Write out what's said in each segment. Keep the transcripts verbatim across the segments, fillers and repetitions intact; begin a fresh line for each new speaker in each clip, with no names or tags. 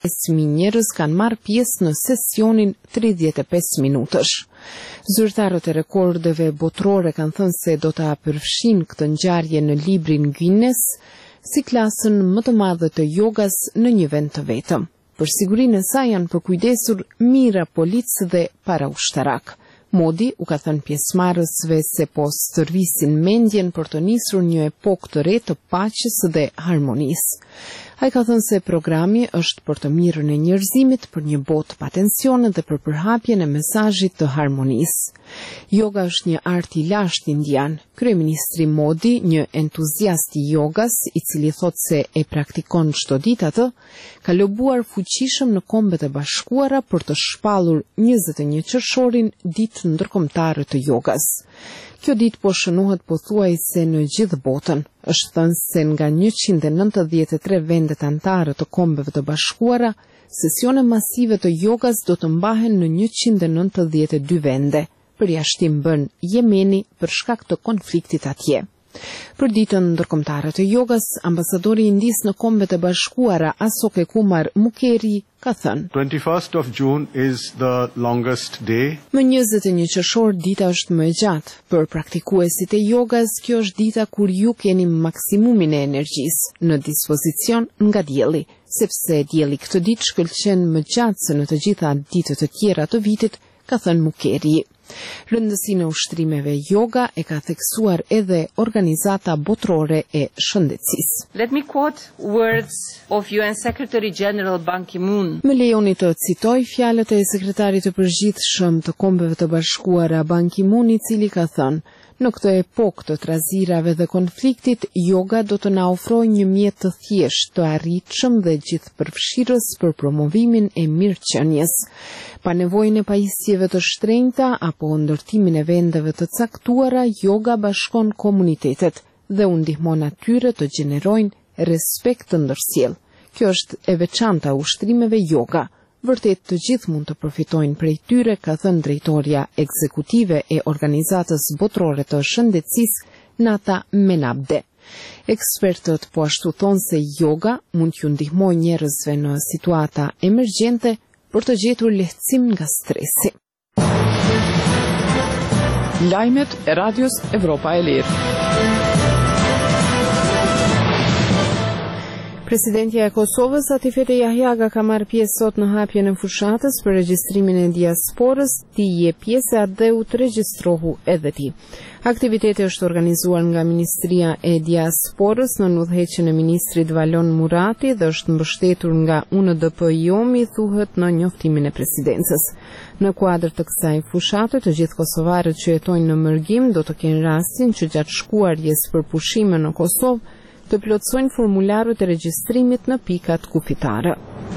pesë mijë njerëz kanë marrë pjesë në sesionin tridhjetë e pesë minutësh. Zyrtarët e rekordeve botërore kanë thënë se do ta përfshin këtë ngjarje në librin Guinness si klasën më të madhe të jogas në një vend të vetëm. Për sigurinë e saj janë përkujdesur mijëra policë dhe paraushtarak. Modi u ka thënë pjesëmarrësve se po stërvisin mendjen për të nisur një epokë të re të paqes dhe harmonisë. Ai ka thënë se programi është për të mirën e njerëzimit, për një botë pa tensione dhe për përhapjen e mesazhit të harmonisë. Yoga është një art i lashtë indian. Kryeministri Modi, një entuziast i jogas, i cili thotë se e praktikon çdo ditë atë, ka lobuar fuqishëm në Kombet e Bashkuara për të shpallur njëzet e një qershorin ditë ndërkombëtare të jogas. Kjo ditë po shënohet pothuajse në gjithë botën. Është thënë se nga njëqind e nëntëdhjetë e tre vendet anëtare të Kombeve të Bashkuara, sesione masive të jogas do të mbahen në njëqind e nëntëdhjetë e dy vende. Përjashtim bën Jemeni për shkak të konfliktit atje. Për ditën ndërkombëtare të jogas, ambasadori i Indisë në Kombet e Bashkuara, Asoke Kumar Mukherjee, ka thënë:
twenty-first of June is the longest day.
Më njëzet e një qershor dita është më e gjatë. Për praktikuesit e jogas, kjo është dita kur ju keni maksimumin e energjisë në dispozicion nga dielli, sepse dielli këtë ditë shkëlqen më gjatë se në të gjitha ditët të tjera të vitit, ka thënë Mukherjee. Rëndësinë e ushtrimeve yoga e ka theksuar edhe Organizata Botërore e Shëndetësisë.
Let me quote words of U N Secretary General Ban Ki-moon.
Më lejoni të citoj fjalët e sekretarit të përgjithshëm të Kombeve të Bashkuara Ban Ki-moon, i cili ka thënë: në këtë epokë të trazirave dhe konfliktit, yoga do të na ofrojë një mjet të thjeshtë, të arritshëm dhe gjithëpërfshirës për promovimin e mirëqenies. Pa nevojën e pajisjeve të shtrenjta apo ndërtimin e vendeve të caktuara, yoga bashkon komunitetet dhe u ndihmon atyre të gjenerojnë respekt të ndërsjellë. Kjo është e veçanta e ushtrimeve yoga. Vërtet të gjithë mund të përfitojnë prej tyre, ka thënë drejtoria ekzekutive e Organizatës Botërore të Shëndetësisë, Nata Menabde. Ekspertët po ashtu thonë se yoga mund t'ju ndihmojë njerëzve në situata emergjente për të gjetur lehtësim nga stresi.
Lajmet e Radios Evropa e Lirë.
Presidentja e Kosovës, Atifete Jahjaga, ka marrë pjesë sot në hapjen e fushatës për regjistrimin e diasporës. Ti je pjesë dhe u të regjistrohu edhe ti. Aktiviteti është organizuar nga Ministria e Diasporës në udhëheqjen e ministrit Valon Murati dhe është mbështetur nga U N D P I O M I, thuhet në njoftimin e presidencës. Në kuadër të kësaj fushate, të gjithë kosovarët që jetojnë në Mërgim do të kenë rastin që gjatë shkuarjes për pushime në Kosovë të plotësojnë formularët e regjistrimit në pikat kufitare.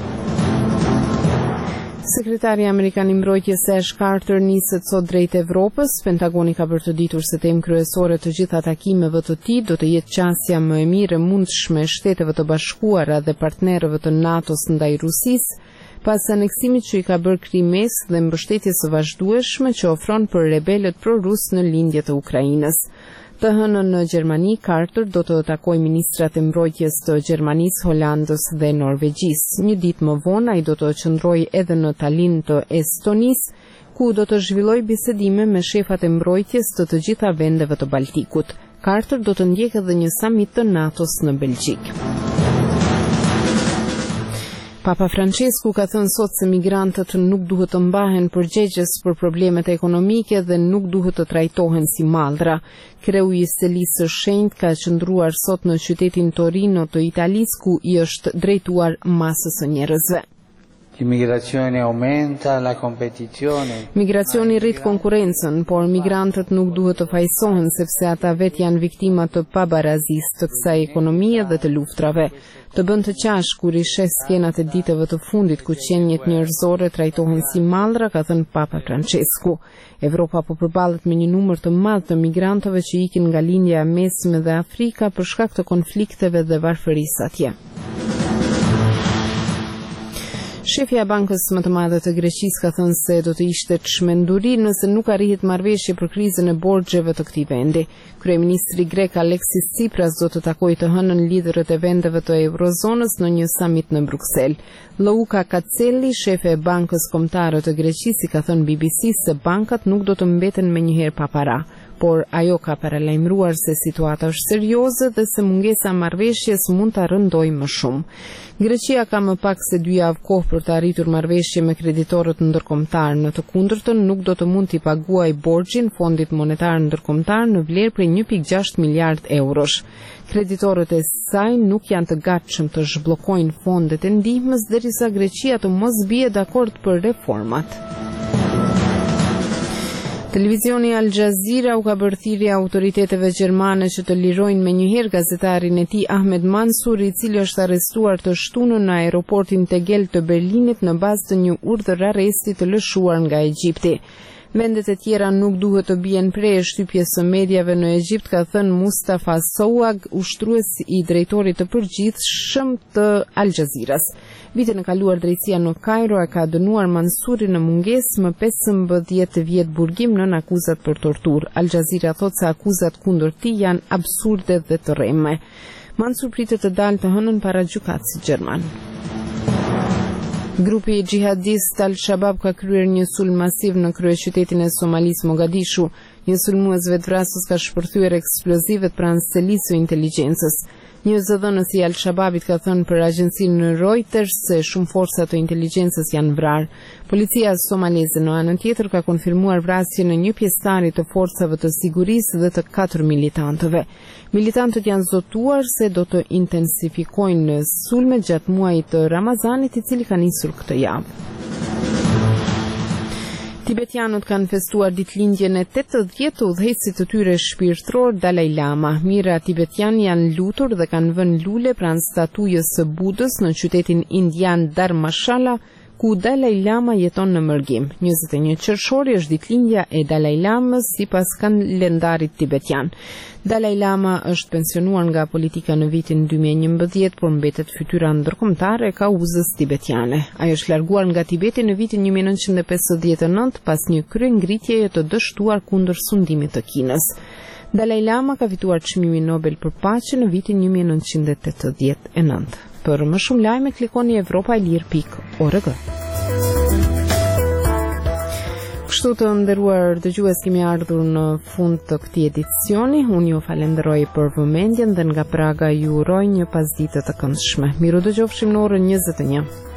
Sekretari Amerikan i Mbrojtjes Ash Carter niset sot drejt Evropës. Pentagoni ka bërtëditur se temë kryesore të gjitha takimeve të tij do të jetë qasja më e mirë e mundshme e Shteteve të Bashkuara dhe partnerëve të NATO-s ndaj Rusisë, pas aneksimit që i ka bërë Krimes dhe mbështetjes së vazhdueshme që ofron për rebelët pro-rus në lindje të Ukrainës. Të hënën në Gjermani, Carter do të takojë ministrat e mbrojtjes të Gjermanisë, Holandës dhe Norvegjisë. Një ditë më vonë ai do të qëndrojë edhe në Tallinn të Estonisë, ku do të zhvillojë bisedime me shefat e mbrojtjes të të gjitha vendeve të Baltikut. Carter do të ndjekë edhe një samit të NATO-s në Belgjik. Papa Francesku ka thënë sot se migrantët nuk duhet të mbahen përgjegjës për problemet ekonomike dhe nuk duhet të trajtohen si mallra. Kreu i Selisë së Shenjtë ka qëndruar sot në qytetin Torino të Italisë, ku i është drejtuar masës së njerëzve.
L'immigrazione aumenta la competizione.
Migracioni rrit konkurrencën, por migrantët nuk duhet të fajsohen sepse ata vetë janë viktima të pabarazisë të kësaj ekonomie dhe të luftrave. Të bën të qash kur i sheh skenat e ditëve të fundit ku qenjet njerëzore trajtohen si mallra, ka thënë Papa Francesku. Evropa po përballet me një numër të madh të migrantëve që ikin nga lindja e mesme dhe Afrika për shkak të konflikteve dhe varfërisë atje. Shefja e bankës më të madhe të Greqisë ka thënë se do të ishte çmenduri nëse nuk arrihet marrëveshje për krizën e borxheve të këtij vendi. Kryeministri grek Alexis Tsipras do të takojë të hënën liderët e vendeve të eurozonës në një samit në Bruksel. Louka Kacelli, shefe e bankës kombëtare të Greqisë, ka thënë B B C se bankat nuk do të mbeten menjëherë pa para, por ajo ka paralajmëruar se situata është serioze dhe se mungesa e marrëveshjes mund ta rëndojë më shumë. Greqia ka më pak se dy javë kohë për të arritur marrëveshje me kreditorët ndërkombëtar, në të kundërtën nuk do të mund t'i paguajë borxhin Fondit Monetar Ndërkombëtar në vlerë prej një pikë gjashtë miliard eurosh. Kreditorët e saj nuk janë të gatshëm të zhbllokojnë fondet e ndihmës derisa Greqia të mos bie dakord për reformat. Televizioni Al Jazeera u ka bërë thirrje autoriteteve gjermane që të lirojnë menjëherë gazetarin e tij Ahmed Mansur, i cili është arrestuar të shtunën në aeroportin Tegel të Berlinit në bazë të një urdhër arresti të lëshuar nga Egjipti. Vendet e tjera nuk duhet të bien prej shtypjes së mediave në Egjipt, ka thënë Mustafa Souag, ushtrues i drejtorit të përgjithshëm të Al Jazeeras. Vitin e kaluar drejtësia në Kairo e ka dënuar Mansurin në mungesë më pesëmbëdhjetë vjet burgim nën akuzat për torturë. Al Jazeera thotë se akuzat kundër tij janë absurde dhe të rreme. Mansur pritet të dalë të hënën para gjykatësit gjerman. Grupi xhihadist Al-Shabaab ka kryer një sulm masiv në kryeqytetin e Somalis Mogadishu. Një sulmues vetvrasës ka shpërthyer eksplozivet pranë selisë së inteligjencës. Një zëdhënës i Al-Shabaabit ka thënë për agjencinë Reuters se shumë forca të inteligjencës janë vrarë. Policia somaleze në anën tjetër ka konfirmuar vrasjen e një pjesëtari të forcave të sigurisë dhe të katër militantëve. Militantët janë zotuar se do të intensifikojnë sulmet gjatë muajit të Ramazanit, i cili ka nisur këtë javë. Tibetianët kanë festuar ditëlindjen e tetëdhjetë të udhëheqësit të tyre shpirtëror Dalai Lama. Mijëra tibetianë janë lutur dhe kanë vënë lule pranë statujës së Budës në qytetin indian Dharamshala, ku Dalai Lama jeton në mërgim. njëzet e një qershori është ditëlindja e Dalai Lamës sipas kalendarit tibetian. Dalai Lama është pensionuar nga politika në vitin dy mijë e njëmbëdhjetë, por mbetet fytyra ndërkombëtare e kauzës tibetiane. Ai është larguar nga Tibeti në vitin një mijë e nëntëqind e pesëdhjetë e nëntë pas një kryengritjeje të dështuar kundër sundimit të Kinës. Dalai Lama ka fituar çmimin Nobel për paqe në vitin një mijë e nëntëqind e tetëdhjetë e nëntë. Për më shumë lajme klikoni europa e lir pikë org. Kështu të nderuar dëgjues, kemi ardhur në fund të këtij edicioni. Unë ju falenderoj për vëmendjen dhe nga Praga ju uroj një pasditë të këndshme. Miru dëgjofshim në orën njëzet e një.